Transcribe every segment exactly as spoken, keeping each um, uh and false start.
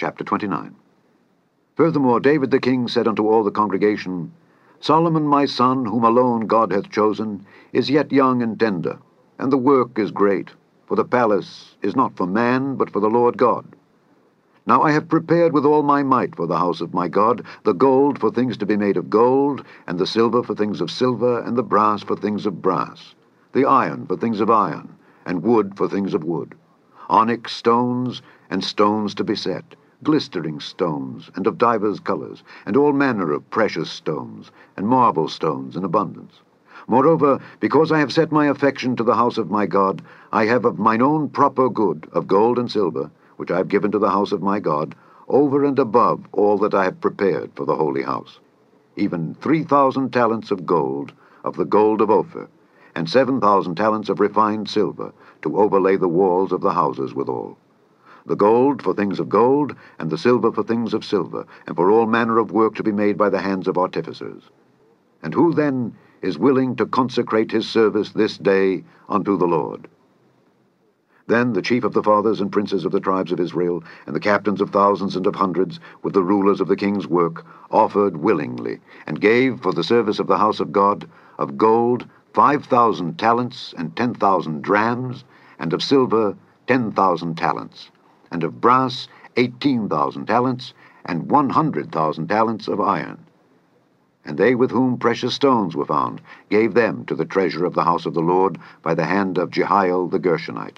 Chapter twenty-nine. Furthermore David the king said unto all the congregation, Solomon my son, whom alone God hath chosen, is yet young and tender, and the work is great, for the palace is not for man, but for the Lord God. Now I have prepared with all my might for the house of my God, the gold for things to be made of gold, and the silver for things of silver, and the brass for things of brass, the iron for things of iron, and wood for things of wood, onyx stones, and stones to be set, glistering stones, and of divers colours, and all manner of precious stones, and marble stones in abundance. Moreover, because I have set my affection to the house of my God, I have of mine own proper good, of gold and silver, which I have given to the house of my God, over and above all that I have prepared for the holy house, even three thousand talents of gold, of the gold of Ophir, and seven thousand talents of refined silver, to overlay the walls of the houses withal. The gold for things of gold, and the silver for things of silver, and for all manner of work to be made by the hands of artificers. And who then is willing to consecrate his service this day unto the Lord? Then the chief of the fathers and princes of the tribes of Israel, and the captains of thousands and of hundreds, with the rulers of the king's work, offered willingly, and gave for the service of the house of God, of gold five thousand talents, and ten thousand drams, and of silver ten thousand talents, and of brass eighteen thousand talents, and one hundred thousand talents of iron. And they with whom precious stones were found gave them to the treasure of the house of the Lord by the hand of Jehiel the Gershonite.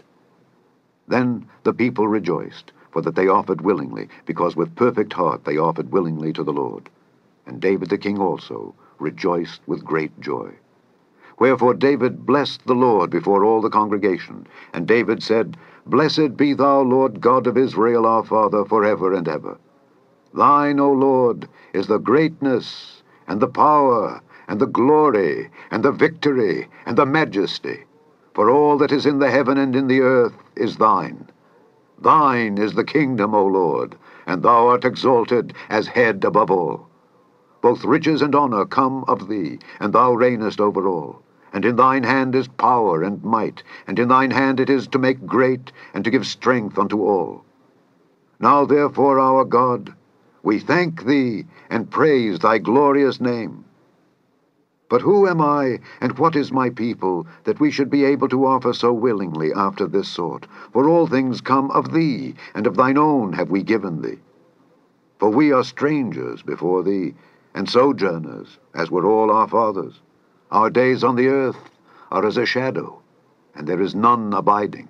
Then the people rejoiced, for that they offered willingly, because with perfect heart they offered willingly to the Lord. And David the king also rejoiced with great joy. Wherefore David blessed the Lord before all the congregation. And David said, Blessed be thou, Lord God of Israel our Father, forever and ever. Thine, O Lord, is the greatness, and the power, and the glory, and the victory, and the majesty. For all that is in the heaven and in the earth is thine. Thine is the kingdom, O Lord, and thou art exalted as head above all. Both riches and honor come of thee, and thou reignest over all. And in thine hand is power and might, and in thine hand it is to make great, and to give strength unto all. Now therefore, our God, we thank thee, and praise thy glorious name. But who am I, and what is my people, that we should be able to offer so willingly after this sort? For all things come of thee, and of thine own have we given thee. For we are strangers before thee, and sojourners, as were all our fathers. Our days on the earth are as a shadow, and there is none abiding.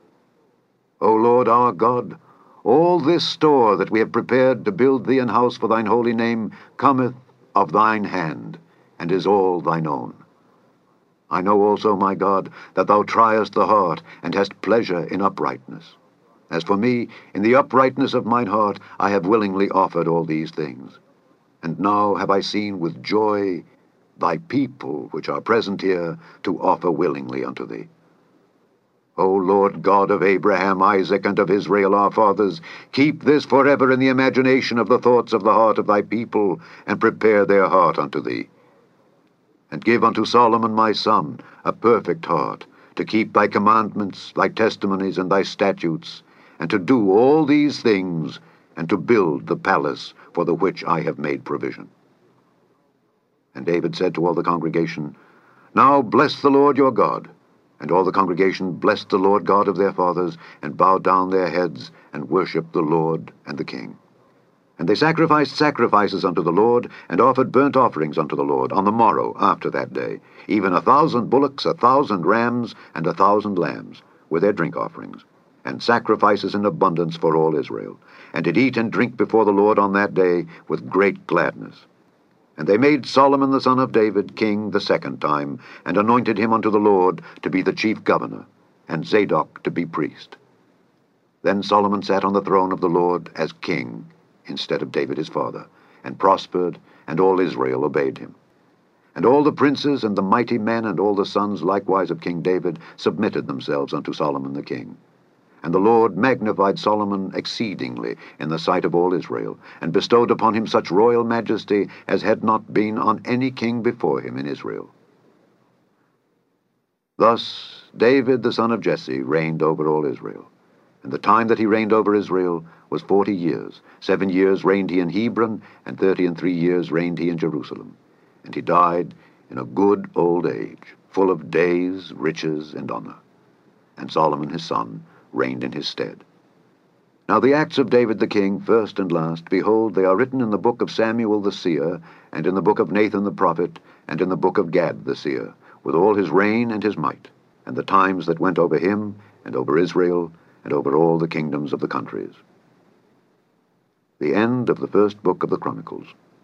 O Lord our God, all this store that we have prepared to build thee an house for thine holy name cometh of thine hand, and is all thine own. I know also, my God, that thou triest the heart, and hast pleasure in uprightness. As for me, in the uprightness of mine heart I have willingly offered all these things. And now have I seen with joy thy people which are present here to offer willingly unto thee. O Lord God of Abraham, Isaac, and of Israel our fathers, keep this forever in the imagination of the thoughts of the heart of thy people, and prepare their heart unto thee. And give unto Solomon my son a perfect heart, to keep thy commandments, thy testimonies, and thy statutes, and to do all these things, and to build the palace for the which I have made provision. And David said to all the congregation, Now bless the Lord your God. And all the congregation blessed the Lord God of their fathers, and bowed down their heads, and worshipped the Lord and the king. And they sacrificed sacrifices unto the Lord, and offered burnt offerings unto the Lord on the morrow after that day, even a thousand bullocks, a thousand rams, and a thousand lambs, with their drink offerings, and sacrifices in abundance for all Israel, and did eat and drink before the Lord on that day with great gladness. And they made Solomon the son of David king the second time, and anointed him unto the Lord to be the chief governor, and Zadok to be priest. Then Solomon sat on the throne of the Lord as king, instead of David his father, and prospered, and all Israel obeyed him. And all the princes and the mighty men and all the sons likewise of King David submitted themselves unto Solomon the king. And the Lord magnified Solomon exceedingly in the sight of all Israel, and bestowed upon him such royal majesty as had not been on any king before him in Israel. Thus David the son of Jesse reigned over all Israel. And the time that he reigned over Israel was forty years. Seven years reigned he in Hebron, and thirty and three years reigned he in Jerusalem. And he died in a good old age, full of days, riches, and honor. And Solomon his son reigned in his stead. Now the acts of David the king, first and last, behold, they are written in the book of Samuel the seer, and in the book of Nathan the prophet, and in the book of Gad the seer, with all his reign and his might, and the times that went over him, and over Israel, and over all the kingdoms of the countries. The end of the first book of the Chronicles.